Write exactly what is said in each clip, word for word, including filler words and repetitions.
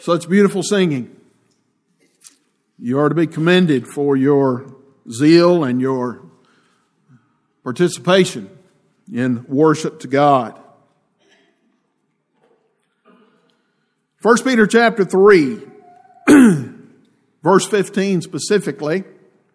Such beautiful singing. You are to be commended for your zeal and your participation in worship to God. First Peter chapter three, verse fifteen specifically.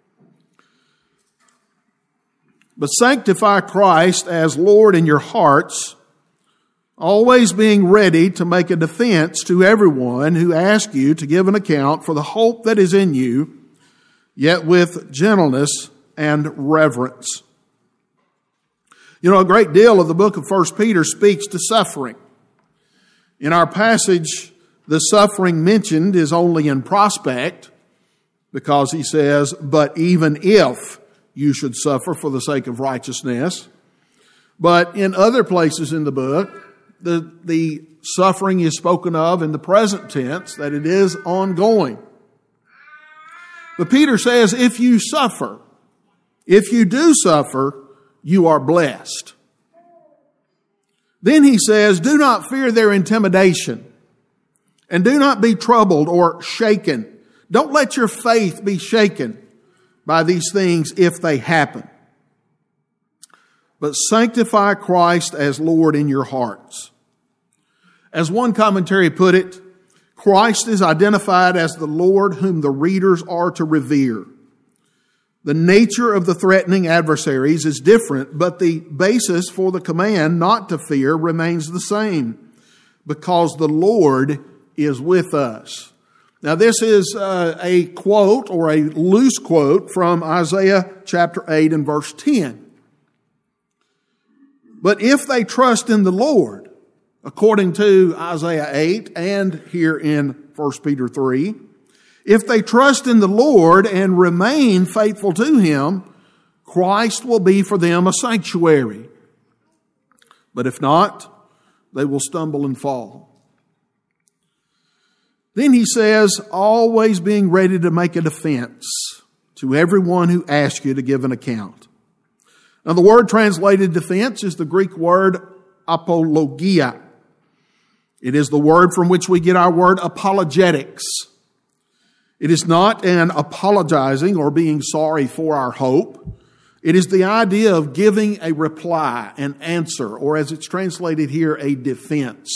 But sanctify Christ as Lord in your hearts, always being ready to make a defense to everyone who asks you to give an account for the hope that is in you, yet with gentleness and reverence. You know, a great deal of the book of First Peter speaks to suffering. In our passage, the suffering mentioned is only in prospect, because he says, but even if you should suffer for the sake of righteousness. But in other places in the book, The, the suffering is spoken of in the present tense, that it is ongoing. But Peter says, if you suffer, if you do suffer, you are blessed. Then he says, do not fear their intimidation, and do not be troubled or shaken. Don't let your faith be shaken by these things if they happen. But sanctify Christ as Lord in your hearts. As one commentary put it, Christ is identified as the Lord whom the readers are to revere. The nature of the threatening adversaries is different, but the basis for the command not to fear remains the same, because the Lord is with us. Now this is uh, a quote or a loose quote from Isaiah chapter eight and verse ten. But if they trust in the Lord, according to Isaiah eight and here in First Peter three, if they trust in the Lord and remain faithful to Him, Christ will be for them a sanctuary. But if not, they will stumble and fall. Then he says, always being ready to make a defense to everyone who asks you to give an account. Now the word translated defense is the Greek word apologia. It is the word from which we get our word apologetics. It is not an apologizing or being sorry for our hope. It is the idea of giving a reply, an answer, or as it's translated here, a defense.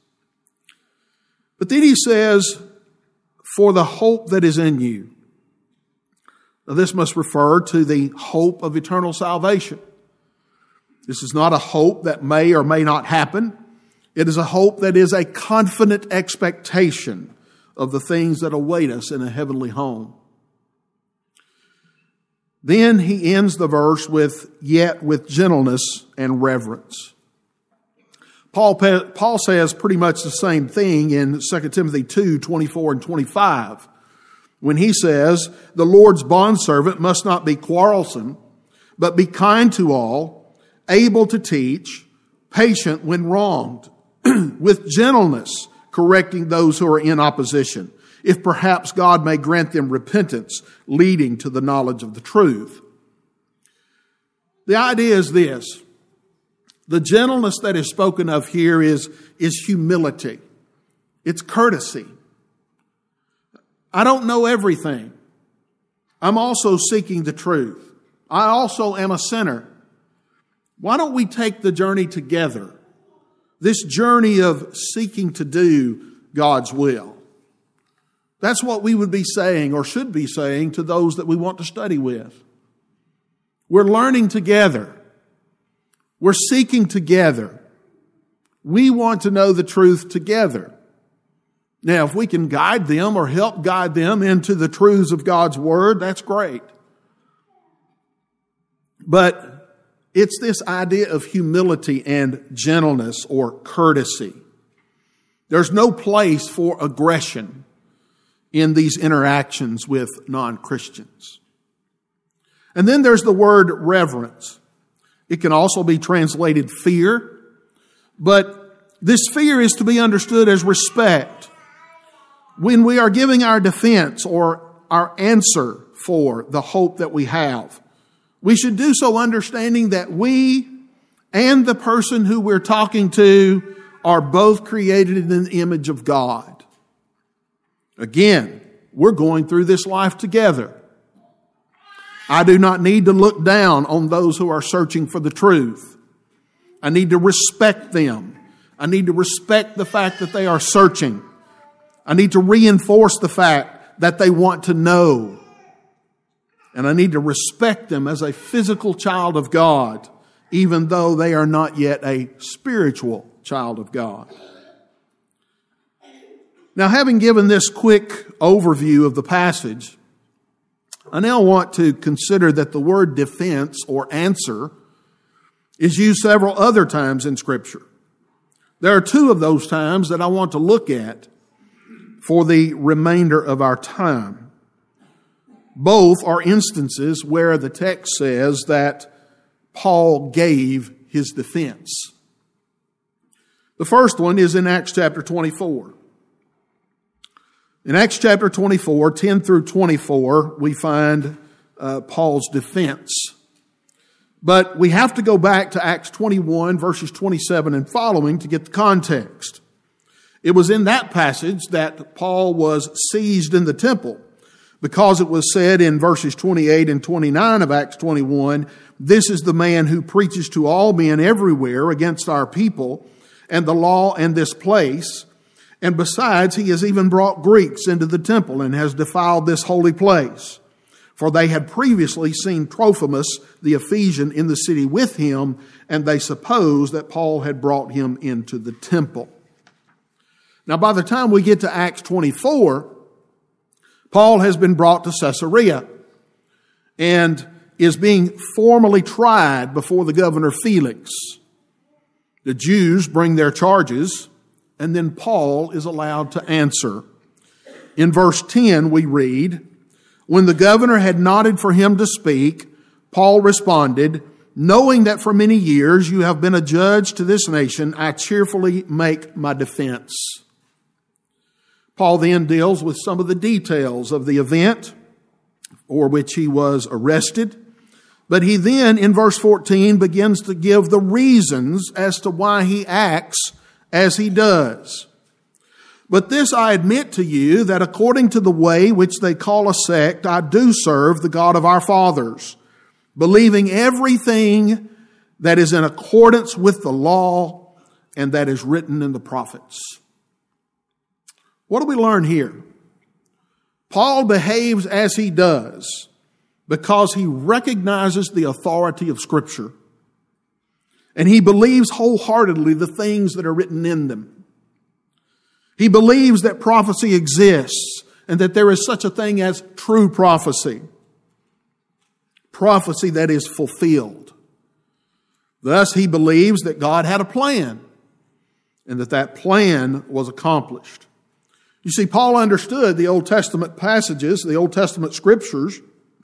But then he says, for the hope that is in you. Now this must refer to the hope of eternal salvation. This is not a hope that may or may not happen. It is a hope that is a confident expectation of the things that await us in a heavenly home. Then he ends the verse with, yet with gentleness and reverence. Paul, Paul says pretty much the same thing in Second Timothy two, twenty-four and twenty-five. When he says, the Lord's bondservant must not be quarrelsome, but be kind to all, able to teach, patient when wronged, with gentleness correcting those who are in opposition, if perhaps God may grant them repentance, leading to the knowledge of the truth. The idea is this. The gentleness that is spoken of here is, is humility. It's courtesy. I don't know everything. I'm also seeking the truth. I also am a sinner. Why don't we take the journey together? This journey of seeking to do God's will. That's what we would be saying or should be saying to those that we want to study with. We're learning together. We're seeking together. We want to know the truth together. Now, if we can guide them or help guide them into the truths of God's Word, that's great. But it's this idea of humility and gentleness or courtesy. There's no place for aggression in these interactions with non-Christians. And then there's the word reverence. It can also be translated fear, but this fear is to be understood as respect. When we are giving our defense or our answer for the hope that we have, we should do so understanding that we and the person who we're talking to are both created in the image of God. Again, we're going through this life together. I do not need to look down on those who are searching for the truth. I need to respect them. I need to respect the fact that they are searching. I need to reinforce the fact that they want to know. And I need to respect them as a physical child of God, even though they are not yet a spiritual child of God. Now, having given this quick overview of the passage, I now want to consider that the word defense or answer is used several other times in Scripture. There are two of those times that I want to look at for the remainder of our time. Both are instances where the text says that Paul gave his defense. The first one is in Acts chapter twenty-four. In Acts chapter twenty-four, ten through twenty-four, we find uh, Paul's defense. But we have to go back to Acts twenty-one, verses twenty-seven and following to get the context. It was in that passage that Paul was seized in the temple, because it was said in verses twenty-eight and twenty-nine of Acts twenty-one, "This is the man who preaches to all men everywhere against our people and the law and this place. And besides, he has even brought Greeks into the temple and has defiled this holy place. For they had previously seen Trophimus the Ephesian in the city with him, and they supposed that Paul had brought him into the temple." Now, by the time we get to Acts twenty-four, Paul has been brought to Caesarea and is being formally tried before the governor Felix. The Jews bring their charges, and then Paul is allowed to answer. In verse ten we read, "When the governor had nodded for him to speak, Paul responded, 'Knowing that for many years you have been a judge to this nation, I cheerfully make my defense.'" Paul then deals with some of the details of the event for which he was arrested. But he then, in verse fourteen, begins to give the reasons as to why he acts as he does. "But this I admit to you, that according to the way which they call a sect, I do serve the God of our fathers, believing everything that is in accordance with the law and that is written in the prophets." What do we learn here? Paul behaves as he does because he recognizes the authority of Scripture. And he believes wholeheartedly the things that are written in them. He believes that prophecy exists and that there is such a thing as true prophecy. Prophecy that is fulfilled. Thus, he believes that God had a plan and that that plan was accomplished. You see, Paul understood the Old Testament passages, the Old Testament scriptures,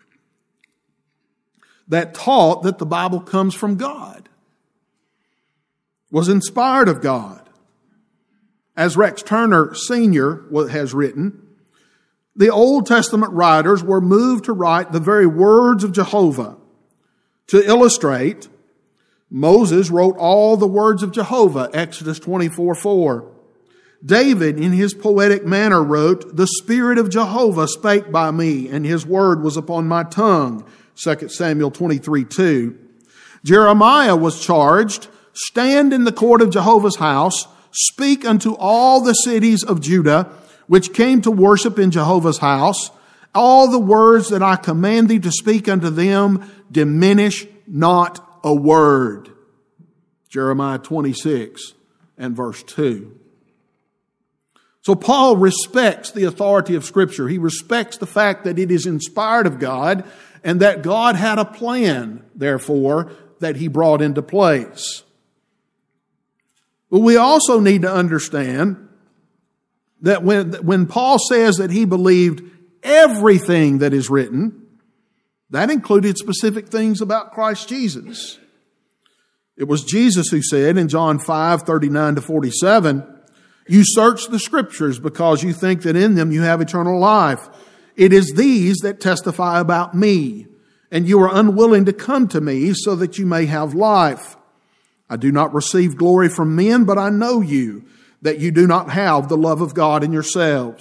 that taught that the Bible comes from God, was inspired of God. As Rex Turner Senior has written, the Old Testament writers were moved to write the very words of Jehovah. To illustrate, Moses wrote all the words of Jehovah, Exodus twenty-four four. David, in his poetic manner, wrote, "The Spirit of Jehovah spake by me, and his word was upon my tongue," Second Samuel twenty-three two. Jeremiah was charged, "Stand in the court of Jehovah's house, speak unto all the cities of Judah, which came to worship in Jehovah's house, all the words that I command thee to speak unto them, diminish not a word." Jeremiah twenty-six and verse two. So Paul respects the authority of Scripture. He respects the fact that it is inspired of God and that God had a plan, therefore, that he brought into place. But we also need to understand that when, when Paul says that he believed everything that is written, that included specific things about Christ Jesus. It was Jesus who said in John five thirty-nine to forty-seven, "You search the Scriptures because you think that in them you have eternal life. It is these that testify about me, and you are unwilling to come to me so that you may have life. I do not receive glory from men, but I know you, that you do not have the love of God in yourselves.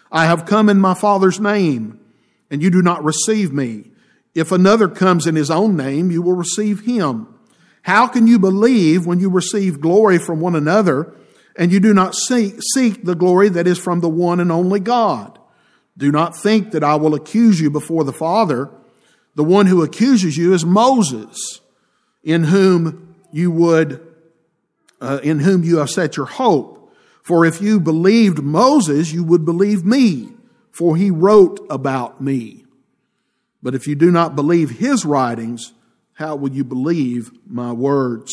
I have come in my Father's name, and you do not receive me. If another comes in his own name, you will receive him. How can you believe when you receive glory from one another, and you do not seek, seek the glory that is from the one and only God? Do not think that I will accuse you before the Father. The one who accuses you is Moses, in whom you would, uh, in whom you have set your hope. For if you believed Moses, you would believe me, for he wrote about me. But if you do not believe his writings, how will you believe my words?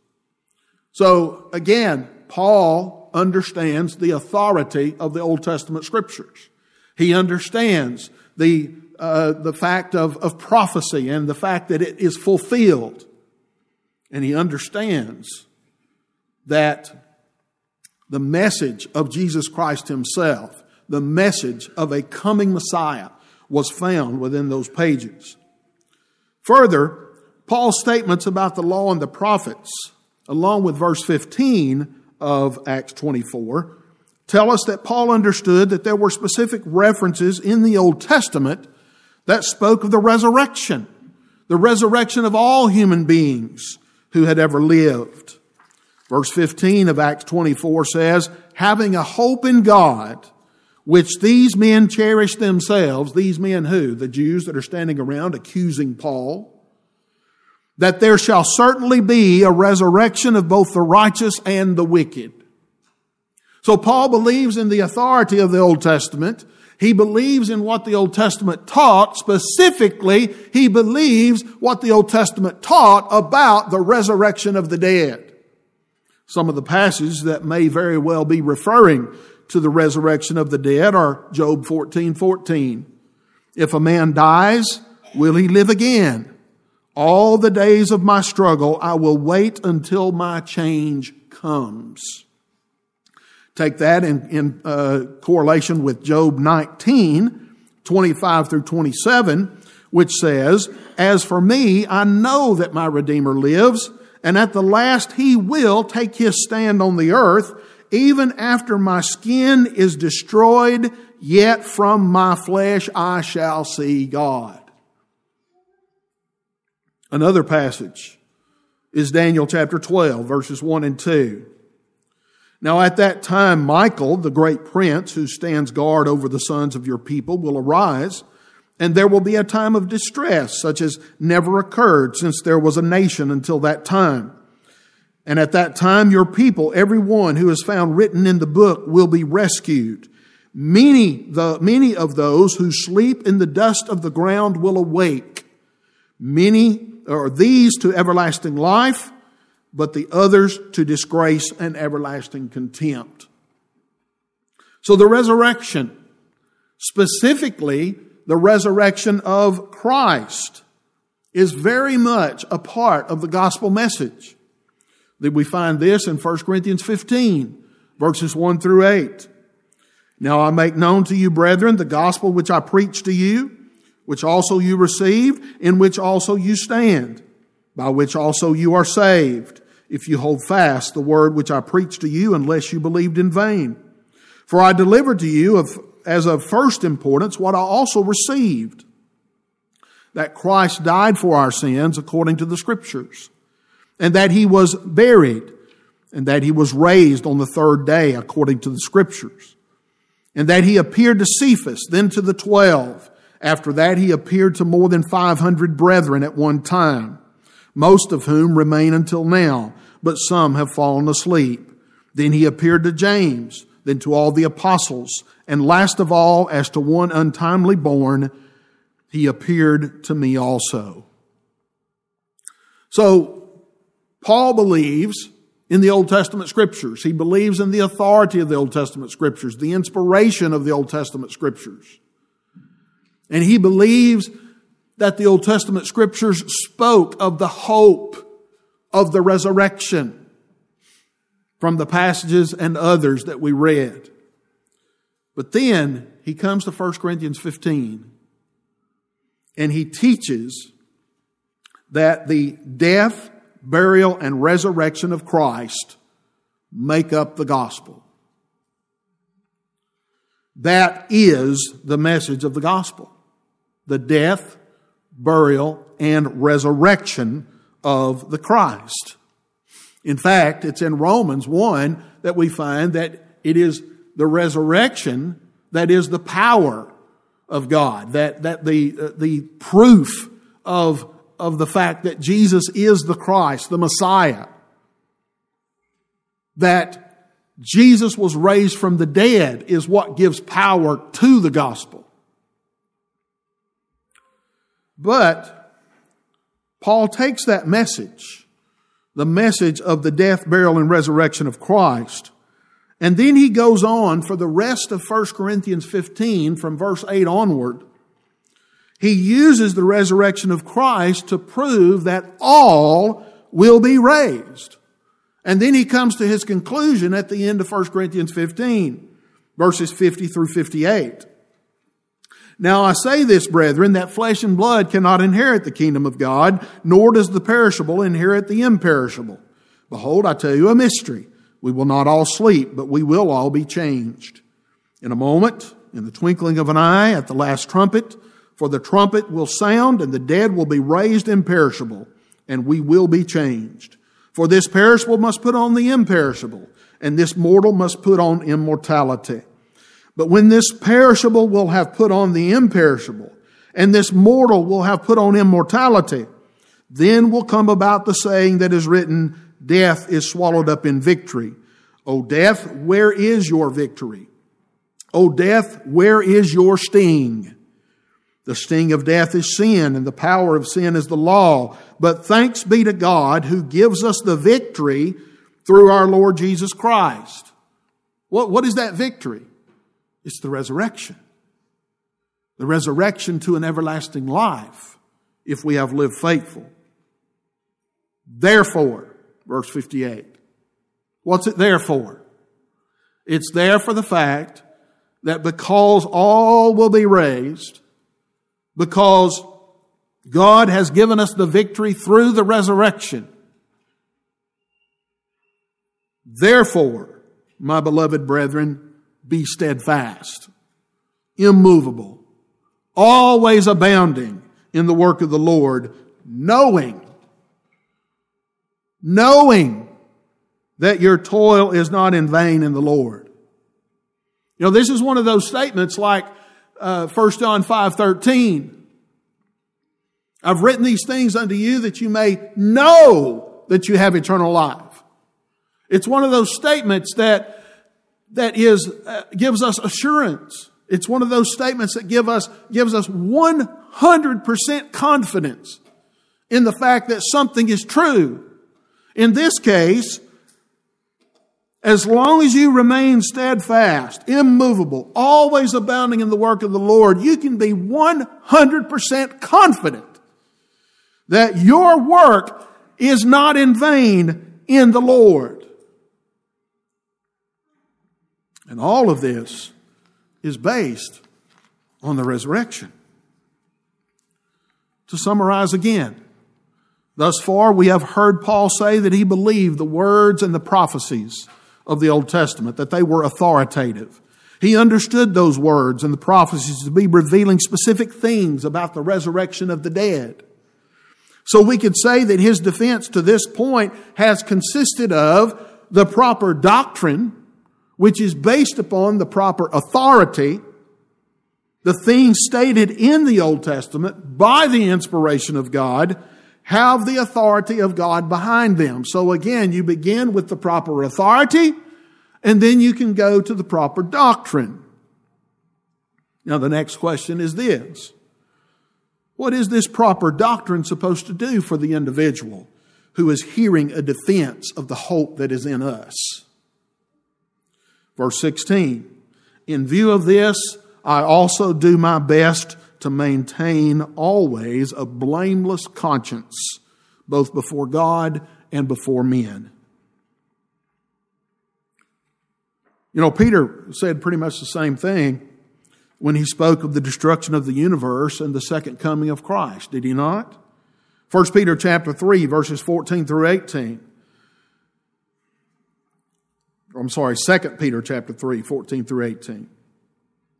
So again, Paul understands the authority of the Old Testament Scriptures. He understands the uh, the fact of, of prophecy and the fact that it is fulfilled. And he understands that the message of Jesus Christ himself, the message of a coming Messiah, was found within those pages. Further, Paul's statements about the law and the prophets, along with verse fifteen of Acts twenty-four, tell us that Paul understood that there were specific references in the Old Testament that spoke of the resurrection, the resurrection of all human beings who had ever lived. Verse fifteen of Acts twenty-four says, having a hope in God, which these men cherish themselves, these men who? The Jews that are standing around accusing Paul, that there shall certainly be a resurrection of both the righteous and the wicked. So Paul believes in the authority of the Old Testament. He believes in what the Old Testament taught. Specifically, he believes what the Old Testament taught about the resurrection of the dead. Some of the passages that may very well be referring to the resurrection of the dead are Job fourteen fourteen. If a man dies, will he live again? All the days of my struggle, I will wait until my change comes. Take that in, in uh, correlation with Job nineteen, twenty-five through twenty-seven, which says, as for me, I know that my Redeemer lives, and at the last he will take his stand on the earth. Even after my skin is destroyed, yet from my flesh I shall see God. Another passage is Daniel chapter twelve, verses one and two. Now at that time, Michael, the great prince who stands guard over the sons of your people, will arise, and there will be a time of distress such as never occurred since there was a nation until that time. And at that time, your people, every one who is found written in the book, will be rescued. Many, the, many of those who sleep in the dust of the ground will awake. Many are these to everlasting life, but the others to disgrace and everlasting contempt. So the resurrection, specifically the resurrection of Christ, is very much a part of the gospel message. That we find this in First Corinthians fifteen, verses one through eight. Now I make known to you, brethren, the gospel which I preached to you, which also you received, in which also you stand, by which also you are saved, if you hold fast the word which I preached to you, unless you believed in vain. For I delivered to you of, as of first importance what I also received, that Christ died for our sins according to the Scriptures, and that he was buried, and that he was raised on the third day according to the Scriptures, and that he appeared to Cephas, then to the twelve. After that he appeared to more than five hundred brethren at one time, most of whom remain until now, but some have fallen asleep. Then he appeared to James, then to all the apostles, and last of all, as to one untimely born, he appeared to me also. So, Paul believes in the Old Testament Scriptures. He believes in the authority of the Old Testament Scriptures, the inspiration of the Old Testament Scriptures. And he believes that the Old Testament Scriptures spoke of the hope of the resurrection from the passages and others that we read. But then he comes to First Corinthians fifteen, and he teaches that the death, burial, and resurrection of Christ make up the gospel. That is the message of the gospel. The death, burial, and resurrection of the Christ. In fact, it's in Romans one that we find that it is the resurrection that is the power of God, that, that the, uh, the proof of, of the fact that Jesus is the Christ, the Messiah, that Jesus was raised from the dead is what gives power to the gospel. But Paul takes that message, the message of the death, burial, and resurrection of Christ, and then he goes on for the rest of First Corinthians fifteen, from verse eight onward. He uses the resurrection of Christ to prove that all will be raised. And then he comes to his conclusion at the end of First Corinthians fifteen, verses fifty through fifty-eight. Now I say this, brethren, that flesh and blood cannot inherit the kingdom of God, nor does the perishable inherit the imperishable. Behold, I tell you a mystery. We will not all sleep, but we will all be changed. In a moment, in the twinkling of an eye, at the last trumpet, for the trumpet will sound, and the dead will be raised imperishable, and we will be changed. For this perishable must put on the imperishable, and this mortal must put on immortality. But when this perishable will have put on the imperishable, and this mortal will have put on immortality, then will come about the saying that is written, death is swallowed up in victory. O death, where is your victory? O death, where is your sting? The sting of death is sin, and the power of sin is the law. But thanks be to God who gives us the victory through our Lord Jesus Christ. What, what is that victory? It's the resurrection. The resurrection to an everlasting life if we have lived faithful. Therefore, verse fifty-eight. What's it there for? It's there for the fact that because all will be raised, because God has given us the victory through the resurrection. Therefore, my beloved brethren, be steadfast, immovable, always abounding in the work of the Lord, knowing, knowing that your toil is not in vain in the Lord. You know, this is one of those statements like uh, First John five thirteen. I've written these things unto you that you may know that you have eternal life. It's one of those statements that that is uh, gives us assurance. It's one of those statements that give us gives us one hundred percent confidence in the fact that something is true. In this case, as long as you remain steadfast, immovable, always abounding in the work of the Lord, you can be one hundred percent confident that your work is not in vain in the Lord. And all of this is based on the resurrection. To summarize again, thus far we have heard Paul say that he believed the words and the prophecies of the Old Testament, that they were authoritative. He understood those words and the prophecies to be revealing specific things about the resurrection of the dead. So we could say that his defense to this point has consisted of the proper doctrine, which is based upon the proper authority, the things stated in the Old Testament by the inspiration of God have the authority of God behind them. So again, you begin with the proper authority, and then you can go to the proper doctrine. Now the next question is this. What is this proper doctrine supposed to do for the individual who is hearing a defense of the hope that is in us? Verse sixteen, in view of this, I also do my best to maintain always a blameless conscience, both before God and before men. You know, Peter said pretty much the same thing when he spoke of the destruction of the universe and the second coming of Christ, did he not? First Peter chapter three, verses fourteen through eighteen. I'm sorry, Second Peter chapter three, fourteen through eighteen.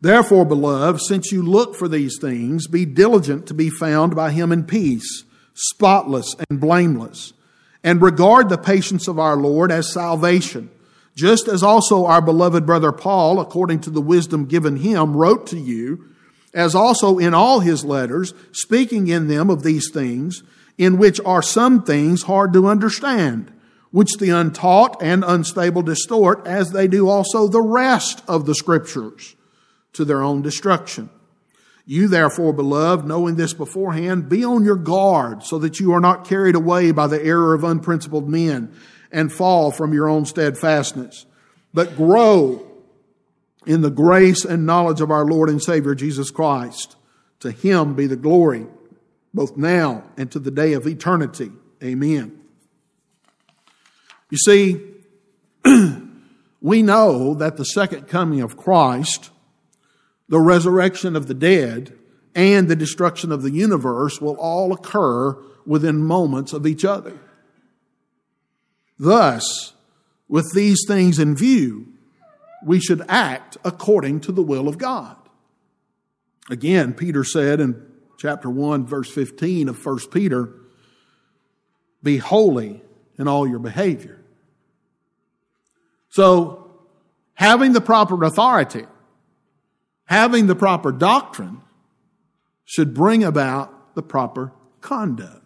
Therefore, beloved, since you look for these things, be diligent to be found by him in peace, spotless and blameless, and regard the patience of our Lord as salvation, just as also our beloved brother Paul, according to the wisdom given him, wrote to you, as also in all his letters, speaking in them of these things, in which are some things hard to understand, which the untaught and unstable distort, as they do also the rest of the Scriptures, to their own destruction. You therefore, beloved, knowing this beforehand, be on your guard, so that you are not carried away by the error of unprincipled men, and fall from your own steadfastness, but grow in the grace and knowledge of our Lord and Savior Jesus Christ. To him be the glory, both now and to the day of eternity. Amen. You see, we know that the second coming of Christ, the resurrection of the dead, and the destruction of the universe will all occur within moments of each other. Thus, with these things in view, we should act according to the will of God. Again, Peter said in chapter one, verse fifteen of First Peter, be holy in all your behavior. So, having the proper authority, having the proper doctrine, should bring about the proper conduct.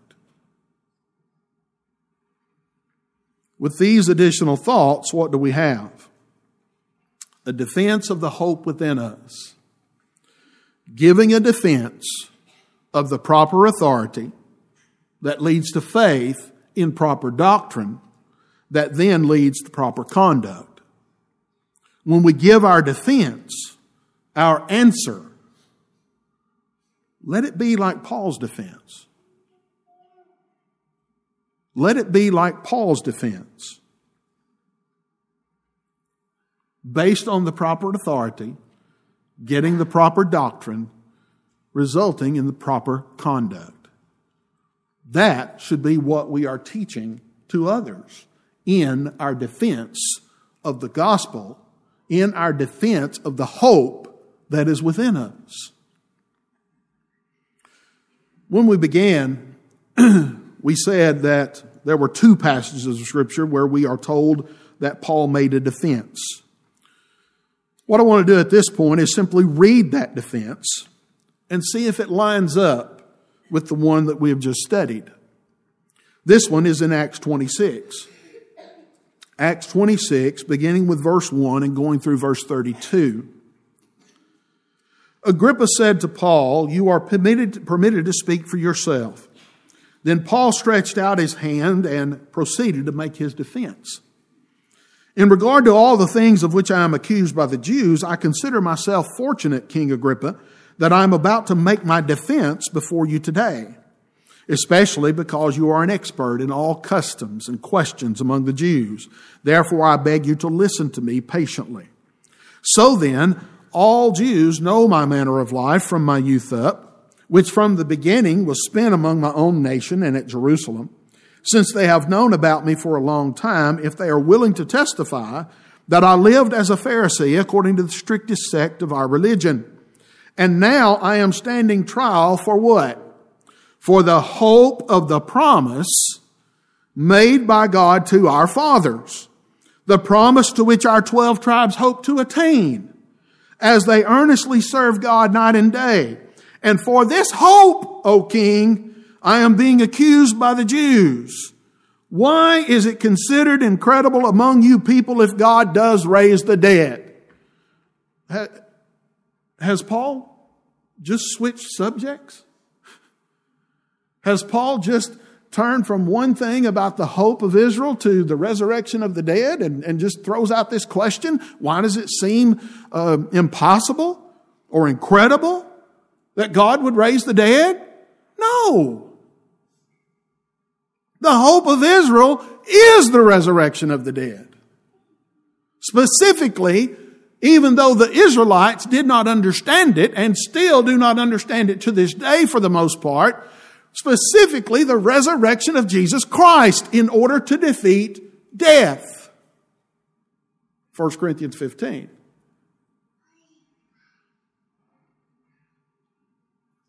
With these additional thoughts, what do we have? A defense of the hope within us. Giving a defense of the proper authority that leads to faith in proper doctrine that then leads to proper conduct. When we give our defense, our answer, let it be like Paul's defense. Let it be like Paul's defense. Based on the proper authority, getting the proper doctrine, resulting in the proper conduct. That should be what we are teaching to others in our defense of the gospel, in our defense of the hope that is within us. When we began, we said that there were two passages of Scripture where we are told that Paul made a defense. What I want to do at this point is simply read that defense and see if it lines up with the one that we have just studied. This one is in Acts twenty-six. Acts twenty-six, beginning with verse one and going through verse thirty-two. Agrippa said to Paul, you are permitted, permitted to speak for yourself. Then Paul stretched out his hand and proceeded to make his defense. In regard to all the things of which I am accused by the Jews, I consider myself fortunate, King Agrippa, that I am about to make my defense before you today, especially because you are an expert in all customs and questions among the Jews. Therefore, I beg you to listen to me patiently. So then, all Jews know my manner of life from my youth up, which from the beginning was spent among my own nation and at Jerusalem. Since they have known about me for a long time, if they are willing to testify that I lived as a Pharisee according to the strictest sect of our religion. And now I am standing trial for what? For the hope of the promise made by God to our fathers, the promise to which our twelve tribes hope to attain, as they earnestly serve God night and day. And for this hope, O King, I am being accused by the Jews. Why is it considered incredible among you people if God does raise the dead? Has Paul just switched subjects? Has Paul just turned from one thing about the hope of Israel to the resurrection of the dead and, and just throws out this question? Why does it seem uh, impossible or incredible that God would raise the dead? No. The hope of Israel is the resurrection of the dead. Specifically, even though the Israelites did not understand it and still do not understand it to this day for the most part, specifically the resurrection of Jesus Christ in order to defeat death. First Corinthians fifteen.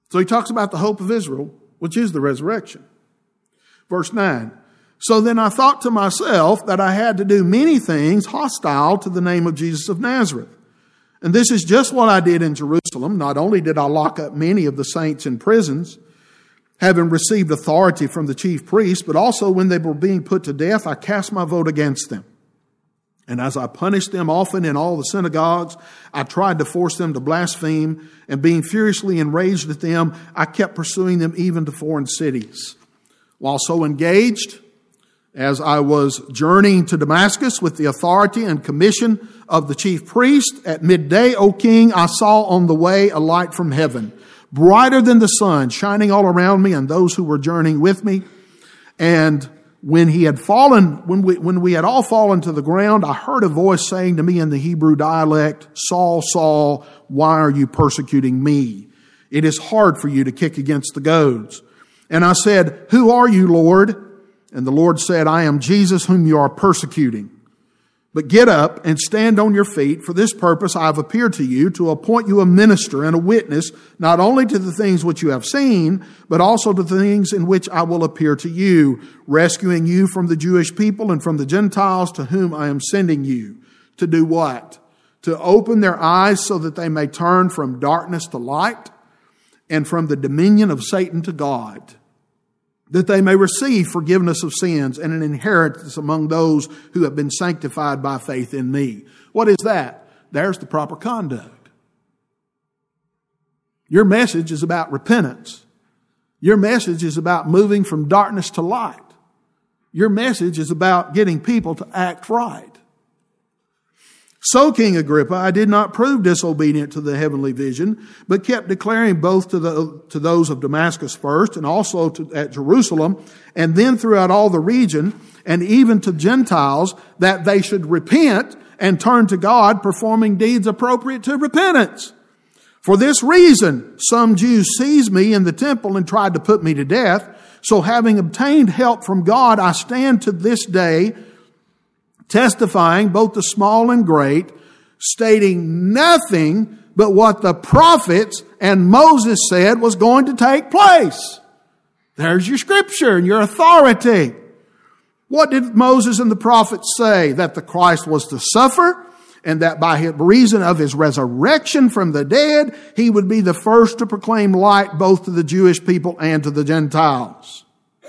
So he talks about the hope of Israel, which is the resurrection. Verse nine. So then I thought to myself that I had to do many things hostile to the name of Jesus of Nazareth. And this is just what I did in Jerusalem. Not only did I lock up many of the saints in prisons, having received authority from the chief priests, but also when they were being put to death, I cast my vote against them. And as I punished them often in all the synagogues, I tried to force them to blaspheme, and being furiously enraged at them, I kept pursuing them even to foreign cities. While so engaged, as I was journeying to Damascus with the authority and commission of the chief priest, at midday, O king, I saw on the way a light from heaven, brighter than the sun, shining all around me and those who were journeying with me. And when he had fallen, when we, when we had all fallen to the ground, I heard a voice saying to me in the Hebrew dialect, Saul, Saul, why are you persecuting me? It is hard for you to kick against the goads. And I said, who are you, Lord? And the Lord said, I am Jesus whom you are persecuting. But get up and stand on your feet. For this purpose I have appeared to you, to appoint you a minister and a witness, not only to the things which you have seen, but also to the things in which I will appear to you, rescuing you from the Jewish people and from the Gentiles to whom I am sending you. To do what? To open their eyes so that they may turn from darkness to light and from the dominion of Satan to God, that they may receive forgiveness of sins and an inheritance among those who have been sanctified by faith in me. What is that? There's the proper conduct. Your message is about repentance. Your message is about moving from darkness to light. Your message is about getting people to act right. So, King Agrippa, I did not prove disobedient to the heavenly vision, but kept declaring both to the to those of Damascus first, and also to, at Jerusalem, and then throughout all the region, and even to Gentiles, that they should repent and turn to God, performing deeds appropriate to repentance. For this reason, some Jews seized me in the temple and tried to put me to death. So having obtained help from God, I stand to this day, testifying both the small and great, stating nothing but what the prophets and Moses said was going to take place. There's your scripture and your authority. What did Moses and the prophets say? That the Christ was to suffer, and that by reason of his resurrection from the dead, he would be the first to proclaim light both to the Jewish people and to the Gentiles.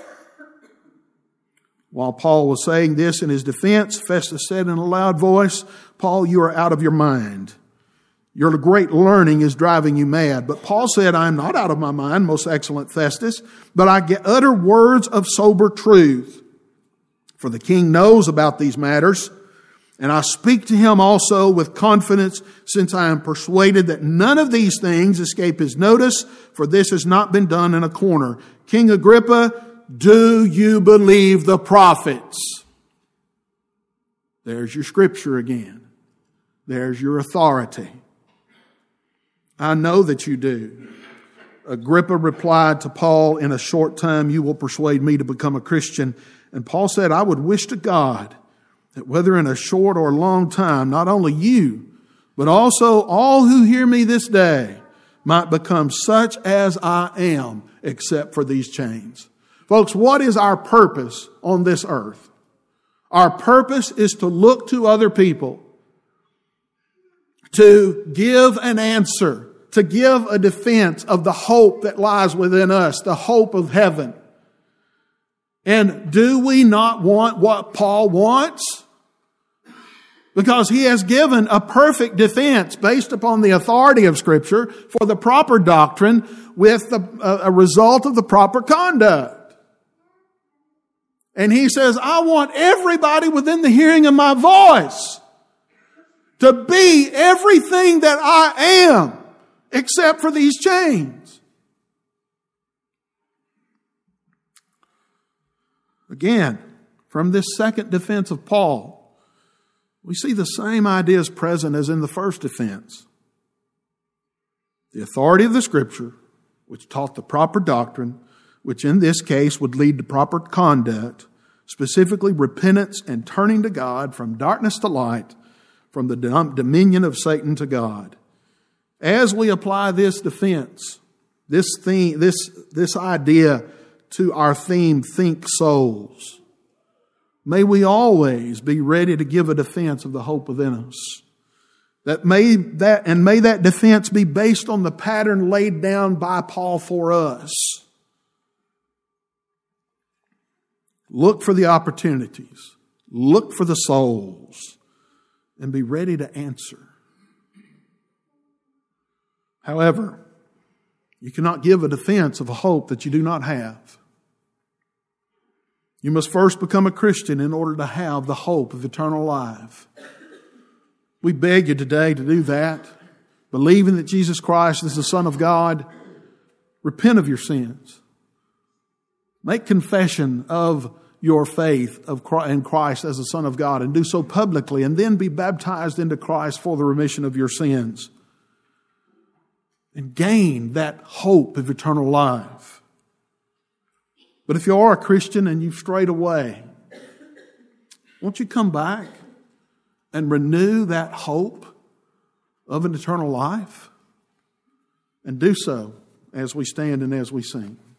While Paul was saying this in his defense, Festus said in a loud voice, Paul, you are out of your mind. Your great learning is driving you mad. But Paul said, I am not out of my mind, most excellent Festus, but I utter words of sober truth. For the king knows about these matters, and I speak to him also with confidence, since I am persuaded that none of these things escape his notice, for this has not been done in a corner. King Agrippa, do you believe the prophets? There's your scripture again. There's your authority. I know that you do. Agrippa replied to Paul, in a short time you will persuade me to become a Christian. And Paul said, I would wish to God that whether in a short or long time, not only you, but also all who hear me this day might become such as I am, except for these chains. Folks, what is our purpose on this earth? Our purpose is to look to other people, to give an answer, to give a defense of the hope that lies within us, the hope of heaven. And do we not want what Paul wants? Because he has given a perfect defense based upon the authority of Scripture for the proper doctrine with the, a, a result of the proper conduct. And he says, I want everybody within the hearing of my voice to be everything that I am, except for these chains. Again, from this second defense of Paul, we see the same ideas present as in the first defense. The authority of the Scripture, which taught the proper doctrine, which in this case would lead to proper conduct, specifically repentance and turning to God from darkness to light, from the dominion of Satan to God. As we apply this defense This theme, this, this idea to our theme, Think Souls. May we always be ready to give a defense of the hope within us. That may that and may that defense be based on the pattern laid down by Paul for us. Look for the opportunities. Look for the souls. And be ready to answer. However, you cannot give a defense of a hope that you do not have. You must first become a Christian in order to have the hope of eternal life. We beg you today to do that, believing that Jesus Christ is the Son of God. Repent of your sins. Make confession of your faith of in Christ as the Son of God, and do so publicly, and then be baptized into Christ for the remission of your sins. And gain that hope of eternal life. But if you are a Christian and you've strayed away, won't you come back and renew that hope of an eternal life? And do so as we stand and as we sing.